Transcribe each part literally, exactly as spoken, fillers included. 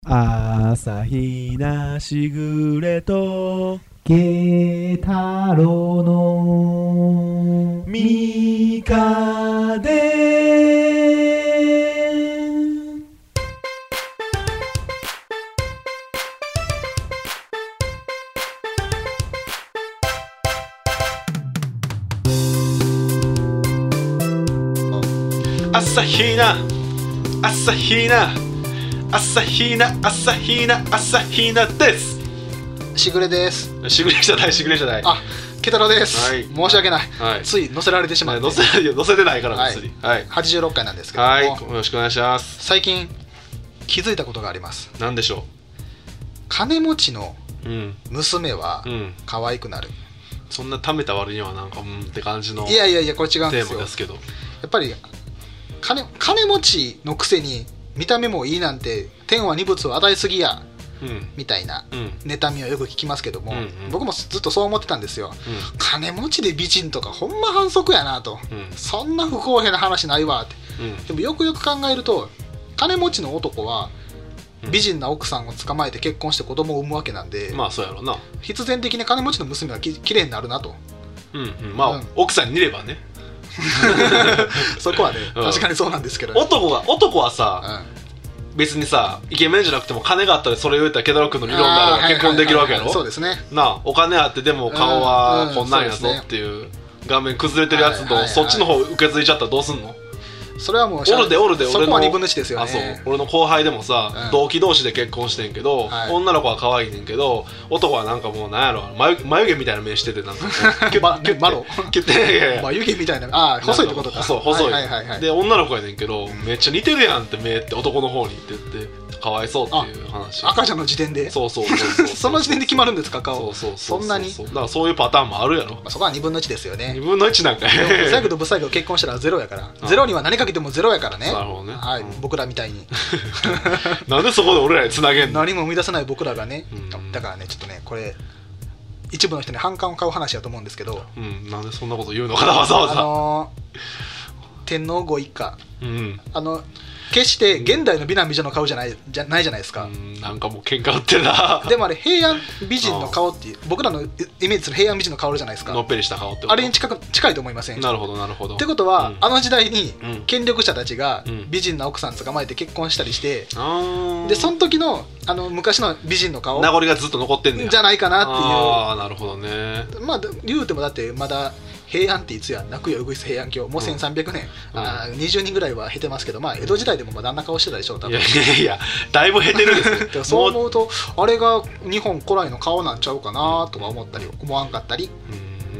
朝日なしぐれと慶太郎のみかで朝日な朝日な朝日な朝日な朝日なです。 しぐれです。 しぐれじゃないしぐれじゃない。 あ、慶太郎です、はい、申し訳ない、はい、つい載せられてしまって、 載せ、載せてないから別に、はい、 はちじゅうろっかいなんですけども、 はい、よろしくお願いします。 最近気づいたことがあります。 何でしょう。 金持ちの娘は可愛くなる、うんうん、 そんな貯めた割にはなんかうんって感じのいやいやいやこれ違うんですよ。 テーマですけど、 やっぱり 金, 金持ちのくせに見た目もいいなんて天は二物を与えすぎや、うん、みたいな妬みをよく聞きますけども、うんうん、僕もずっとそう思ってたんですよ、うん、金持ちで美人とかほんま反則やなと、うん、そんな不公平な話ないわって、うん、でもよくよく考えると金持ちの男は美人な奥さんを捕まえて結婚して子供を産むわけなんで、うん、 まあそうやろうな。 必然的に金持ちの娘はききれいになるなと、 うんうん、まあ、うん、奥さんに似ればねそこはね、うん、確かにそうなんですけど、 ね、男は男はさ、うん、別にさイケメンじゃなくても金があったらそれを言ったらケタロウ君の理論であれば結婚できるわけやろ。 そうですね。 なあ、お金あってでも顔はこんなんやぞっていう、うんうん、顔面崩れてるやつと、はいはいはい、そっちの方受け継いじゃったらどうすんの。 それはもうおるでおるで、 そこはにぶんのいちですよね。 あ、そう俺の後輩でもさ、うん、同期同士で結婚してんけど、はい、女の子は可愛いねんけど男はなんかもうなんやろ 眉, 眉毛みたいな目しててなんかキュッキュッマロキュッて眉毛みたいな、ああ細いってことか。 そう細い、 はいはいはいはい、 で女の子やねんけど、うん、めっちゃ似てるやんって目って男の方にって言ってかわいそうっていう話。 赤ちゃんの時点で。 そうそうそうそうその時点で決まるんですか顔。 そうそうそう、 そんなに。 だからそういうパターンもあるやろ、まあ、そこはにぶんのいちですよね。 にぶんのいちなんかブサイクとブサイク結婚したらゼロやからゼロには何かけてもゼロやからね。 なるほどね、 はい、うん、僕らみたいになんでそこで俺らにつなげんの。 何も生み出さない僕らがね、うん、だからねちょっとねこれ一部の人に反感を買う話やと思うんですけど、 うん、なんでそんなこと言うのかなわざわざ。 あのー、天皇ご一家、 うん、あの決して現代の美男美女の顔じゃないじゃないじゃないですか。 うん、なんかもう喧嘩売ってるな。 でもあれ平安美人の顔っていう僕らのイメージする平安美人の顔あるじゃないですか。 のっぺりした顔ってこと。 あれに近く近いと思いません。 なるほどなるほど。 ってことは、うん、あの時代に権力者たちがうん、 美人な奥さん捕まえて結婚したりして、うん、でその時のあの昔の美人の顔名残がずっと残ってんねやじゃないかなっていう。 ああなるほどね。 まあ言うてもだってまだ平安っていつや、泣くようぐいす平安京もうせんさんびゃくねん、うん、あにじゅうにんぐらいは経てますけど、まあ江戸時代でもまだあんな顔してたでしょう多分。 いやいやいやだいぶ経てるんですよそう思うとあれが日本古来の顔なんちゃうかなとか思ったり思わんかったり、うん、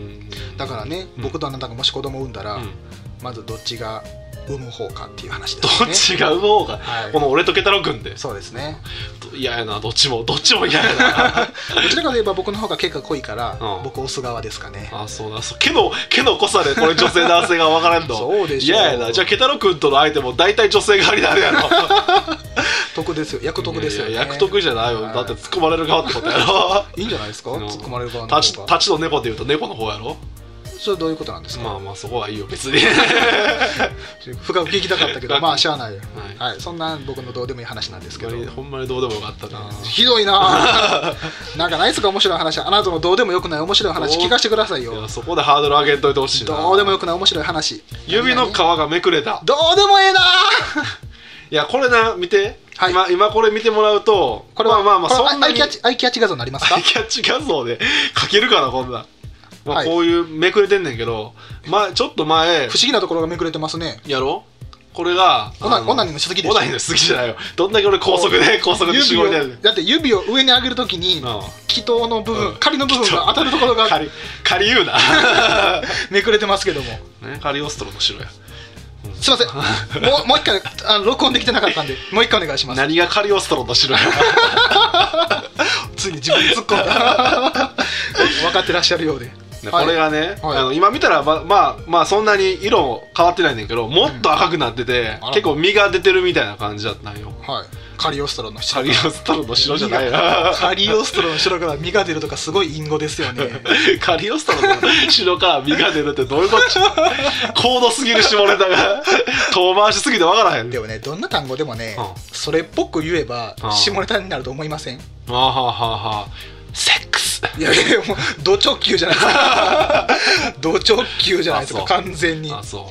だからね、うん、僕とあなたがもし子供を産んだら、うん、まずどっちが産む方かっていう話ですね。 どっちが産む方か、はい、この俺とケタロウ君で。 そうですね。 嫌やなどっちもどっちも嫌やなどちらかといえば僕の方が毛が濃いから、うん、僕オス側ですかね。 あそうだそう毛の毛の濃さでこれ女性男性が分からんのそうでしょう。 嫌やな。じゃあケタロウ君との相手も大体女性側になるやろ得ですよ役得ですよね。 いやいや役得じゃないよ、はい、だって突っ込まれる側ってことやろいいんじゃないですか、うん、突っ込まれる側の方が。 立ち立ちと猫でいうと猫の方やろ。 それどういうことなんですか。 まあまあそこはいいよ別に深く聞きたかったけどまあしゃあないよ、はいはい、そんな僕のどうでもいい話なんですけど。 ほんまにどうでもよかったな。 ひどいななんかないですか面白い話。あなたのどうでもよくない面白い話聞かせてくださいよ。 いやそこでハードル上げんといてほしいな。 どうでもよくない面白い話。 指の皮がめくれた。 どうでもええな。 いやこれな見て、はい、今, 今これ見てもらうとこれはまあまあそんなにアイキャッチアイキャッチ画像になりますか。 アイキャッチ画像で描けるかなこんな、まあ、こういうめくれてんねんけど、まあ、ちょっと前不思議なところがめくれてますね。 やろこれがオナニーのしすぎでしょ。 オナニーのしすぎじゃないよ。どんだけ俺高速で高速で絞り出る。 だって指を上に上げるときに気筒の部分、うん、仮の部分が当たるところが仮仮言うなめくれてますけども、 ね、カリオストロの白や。 すいませんもう、もう一回あの録音できてなかったんでもう一回お願いします。 何がカリオストロの白やついに自分に突っ込んだ分かってらっしゃるようで。 これがね、はい、あの今見たらままあまあそんなに色変わってないねんけど、もっと赤くなってて、うん、結構実が出てるみたいな感じだったんよ。 はい。カリオストロの白。 カリオストロの白じゃないな。 カリオストロの白から実が出るとかすごい隠語ですよね。 カリオストロの白から実が出るってどういうこと？高度すぎる下ネタが遠回しすぎてわからへん。 でもね、どんな単語でもね、うん、それっぽく言えば下ネタになると思いません？ はあはあはあ。セックス。 いやいやもうド直球じゃないですか。ド直球じゃないですか完全に。あ、そう。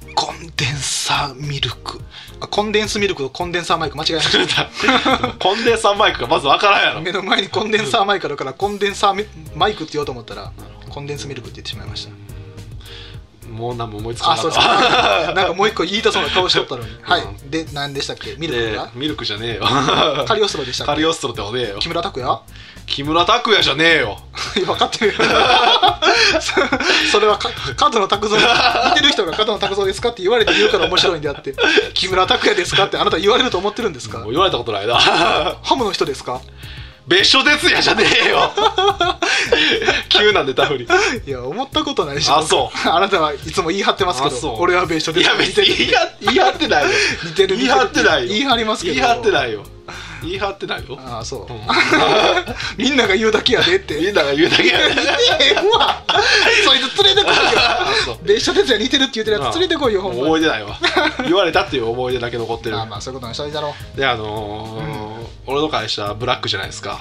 コンデンサーミルク。コンデンスミルクとコンデンサーマイク間違えました。 コンデンサーマイクがまず分からんやろ。 目の前にコンデンサーマイクあるからコンデンサーマイクって言おうと思ったらコンデンスミルクって言ってしまいました。 もう何も思いつかなかった。あ、そうですか。なんかもう一個言いたそうな顔しとったのに。はい。で何でしたっけ？ミルクが？ ミルクじゃねえよ。 カリオストロでしたっけ？ カリオストロっておねえよ。 木村拓哉？ 木村拓哉じゃねえよ。 分かってる。それは角野拓三、似てる人が角野拓三ですかって言われて言うから面白いんであって、木村拓哉ですかってあなた言われると思ってるんですか？ もう言われたことないな。 ハムの人ですか？ 別所哲也じゃねえよ。急なんでタフに。 いや思ったことないし。 あ、そう。 あなたはいつも言い張ってますけど、俺は別所哲也。 いや別に言い張ってないよ。 似てる。 言い張ってないよ。 言い張りますけど。 言い張ってないよ。言い張ってないよ。 ああそう。みんなが言うだけやでって。 みんなが言うだけやで。 うわ。そいつ連れてこいよ。別所哲也似てるって言ってるやつ連れてこいよ。 覚えてないわ。言われたっていう思い出だけ残ってる。 まあまあそういうことにしといたろ。 であの俺の会社ブラックじゃないですか。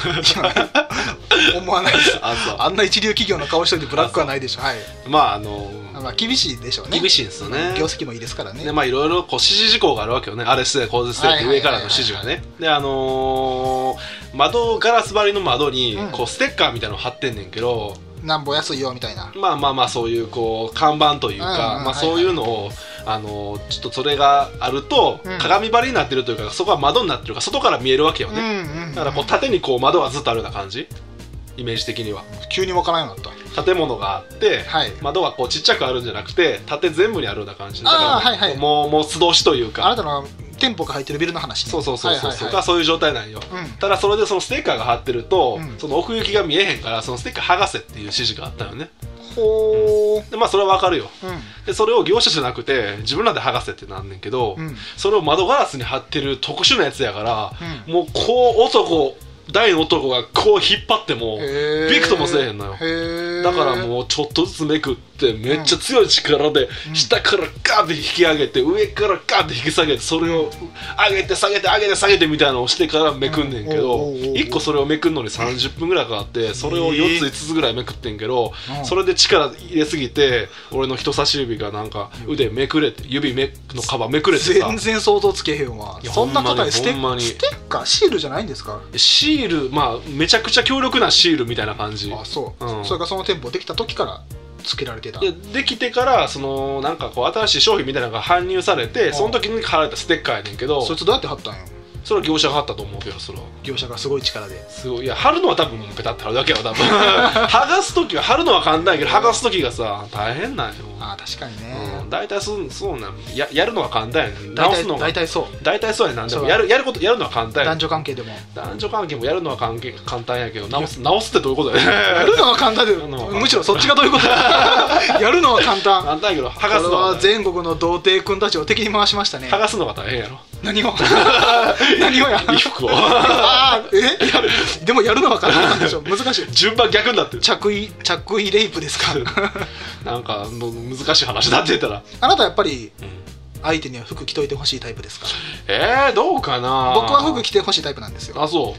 思わないです。あんな一流企業の顔しといてブラックはないでしょ。はい。 まああのまあ厳しいでしょうね。 厳しいですよね。 業績もいいですからね。 でまあいろいろこう指示事項があるわけよね。あれしてこうしてって上からの指示がね。であの窓ガラス張りの窓にこうステッカーみたいなの貼ってんねんけど。 なんぼ安いよみたいな。 まあまあまあそういうこう看板というか、まあそういうのをあのちょっとそれがあると鏡張りになってるというか、そこは窓になってるから外から見えるわけよね。だからこう縦にこう窓がずっとあるような感じ。イメージ的には急に分からんようになった。 建物があって、はい、窓がこうちっちゃくあるんじゃなくて縦全部にあるような感じ。だから、はいはい、もうもう素通しというか。 あなたの店舗が入ってるビルの話ね。 そうそうそうそう、はいはいはい、そういう状態なんよ、うん、ただそれでそのステッカーが貼ってると、うん、その奥行きが見えへんからそのステッカー剥がせっていう指示があったよね。ほー、うん、でまあそれは分かるよ、うん、でそれを業者じゃなくて自分らで剥がせってなんねんけど、うん、それを窓ガラスに貼ってる特殊なやつやから、うん、もうこう男大の男がこう引っ張ってもびくともせえへんのよ。だからもうちょっとずつめくってめっちゃ強い力で下からガーって引き上げて上からガーって引き下げてそれを上げて下げて上げて下げてみたいなのをしてからめくんねんけど、いっこそれをめくんのにさんじゅっぷんぐらいかかってそれをよっついつつぐらいめくってんけど、それで力入れすぎて俺の人差し指がなんか腕めくれて指めのカバーめくれてさ、 全然想像つけへんわ。そんな硬いステッカーシールじゃないんですか？ シール、まあめちゃくちゃ強力なシールみたいな感じ。 あ、そう、うん、それがその店舗できた時からつけられてた。 で, できてからそのなんかこう新しい商品みたいなのが搬入されてその時に貼られたステッカーやねんけど、 そいつどうやって貼ったんよ？ それは業者が貼ったと思うけど、それは業者がすごい力ですごい。いや貼るのは多分ペタッと貼るだけやわ多分剥がす時は貼るのは簡単やけど剥がす時がさ大変なんよ。 あ、確かにね、 うん、大体そうそうなん や, やるのは簡単やねん。直すのが大体そう大体そうやねん。何でもやるやることやるのは簡単や。 男女関係でも男女関係もやるのは簡単やけど直す直すってどういうことやねやるのは簡単でむしろそっちがどういうことややるのは簡単簡単やけど剥がすのは、 これは全国の童貞君たちを敵に回しましたね。 剥がすのが大変やろ。 何を何をや衣服をあえでもやるのは簡単なんでしょ。難しい。 順番逆になってる。 着衣着衣レイプですかなんか難しい話だって言ったら。 あなたやっぱり、うん、相手には服着といてほしいタイプですか？ えー、どうかな。 僕は服着てほしいタイプなんですよ。 あ、そう。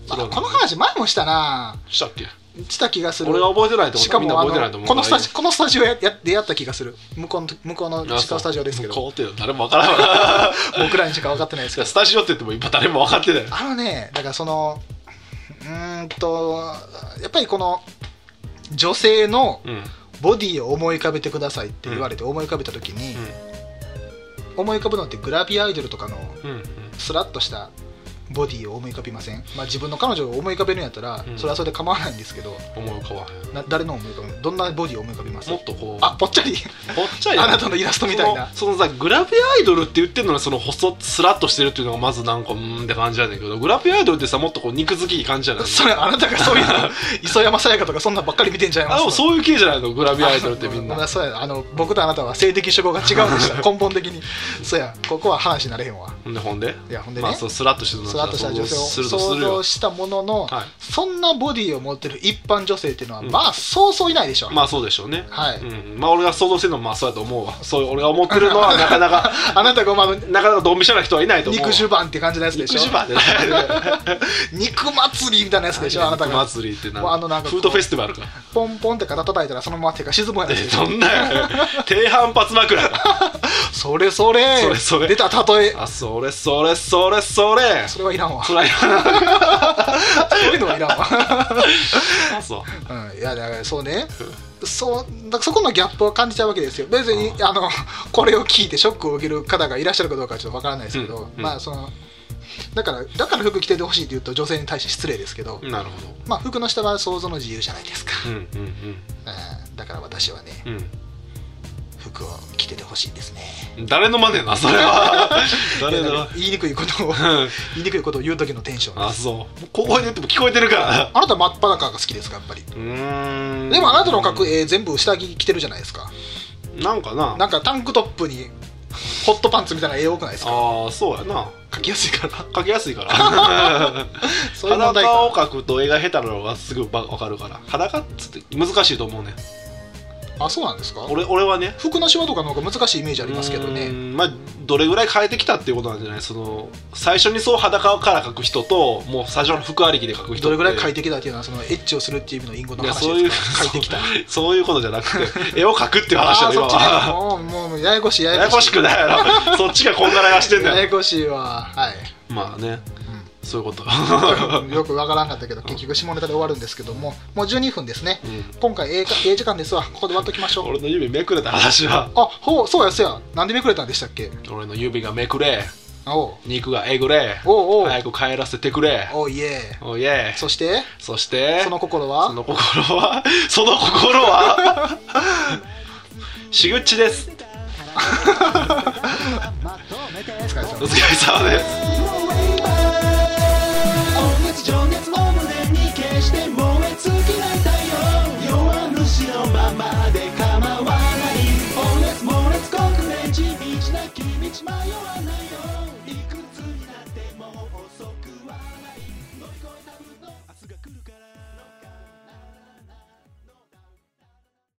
あ、この話前もしたな。 したっけ？ した気がする。 俺が覚えてないと思う。 しかもみんな覚えてないと思う。 このスタジこのスタジオやでやった気がする。向こうの向こうの違うスタジオですけど。 向こうって誰も分からんわ僕らにしか分かってないですけど。 スタジオって言っても今誰も分かってない。 あのね、だからそのうーんとやっぱりこの女性のボディを思い浮かべてくださいって言われて思い浮かべた時に、うん、思い浮かぶのってグラビアアイドルとかのスラッとしたボディを思い浮かびません？まあ自分の彼女を思い浮かべるんやったら、うん、それはそれで構わないんですけど、 思い浮かばへんな誰の思い浮かべる？どんなボディを思い浮かびます？ もっとこうあ、ぽっちゃりぽっちゃりあなたのイラストみたいな。 その、そのさグラビアアイドルって言ってるのにその細スラッとしてるっていうのがまずなんかうーんって感じやねんけど、グラビアアイドルってさもっとこう肉付きいい感じじゃない？ それあなたがそういうの磯山さやかとかそんなばっかり見てんじゃいます？ あでもそういう系じゃないのグラビアアイドルってみんな。 あそうや、あの僕とあなたは性的主語が違うんでした根本的に。そうや、ここは話になれへんわ。 ほんでほんでいやほんでね、 まあ、そうスラッとしてるのスラッとした女性をする想像したものの、はい、そんなボディを持ってる一般女性っていうのは、うん、まあそうそういないでしょ。 まあそうでしょうね。 はい、 うん、まあ俺が想像してるのもまあそうやと思うわ。そういう俺が思ってるのはなかなかあなたが、まあ、 なかなかドンピシャな人はいないと思う。 肉襦袢って感じのやつでしょ。 肉襦袢って肉祭りみたいなやつでしょ。あなたが肉祭りってなあのなんかフードフェスティバルかポンポンって肩叩いたらそのまま手が沈むやつでしょ。 そんな低反発枕それそれそれそれ出た例え。 あそれそれそれそれそれはいらんわ。 それはいらんそういうのはいらんわ。 あそう、 うん、いやだからそうね、そうだからそこのギャップを感じちゃうわけですよ。別にあのこれを聞いてショックを受ける方がいらっしゃるかどうかはちょっとわからないですけど、うんうん、まあそのだからだから服着ててほしいって言うと女性に対して失礼ですけど、 なるほど。 まあ服の下は想像の自由じゃないですか。 うんうんうん、 だから私はね、うん、服を着ててほしいですね。 誰の真似なそれは。誰の言いにくいことを言いにくいことを言う時のテンションです。 あそう小声で言っても聞こえてるから。 あなた真っ裸が好きですかやっぱり。うーんでもあなたの描く絵全部下着着てるじゃないですか。 なんかななんかタンクトップにホットパンツみたいな絵多くないですか。 ああそうやな、 描きやすいから描きやすいからそういう裸を描くと絵が下手なのがすぐ分かるから。裸っつって難しいと思うね。 あそうなんですか。 俺, 俺はね服のシワとかの方が難しいイメージありますけどね。 まあどれぐらい変えてきたっていうことなんじゃない。その最初にそう裸から描く人ともう最初の服ありきで描く人ってどれぐらい変えてきたっていうのはそのエッチをするっていう意味の隠語の話ですか。 そういう変えてきたそういうことじゃなくて絵を描くっていう話だよ。 あもうもうややこしいややこしくないやろそっちがこんがらがしてんだよ。 ややこしいわ。はいまあね、うん、そういうことよくわからんかったけど結局下ネタで終わるんですけども、もうじゅうにふんですね、うん、今回ええ時間ですわ。ここで終わっときましょう。 俺の指めくれた話はあほうそうやそうや。なんでめくれたんでしたっけ。 俺の指がめくれ、 おう肉がえぐれ、 おうおう早く帰らせてくれ。 おいえおいえ。 そしてそしてその心はその心はその心はしぐっちです。お疲れ様です。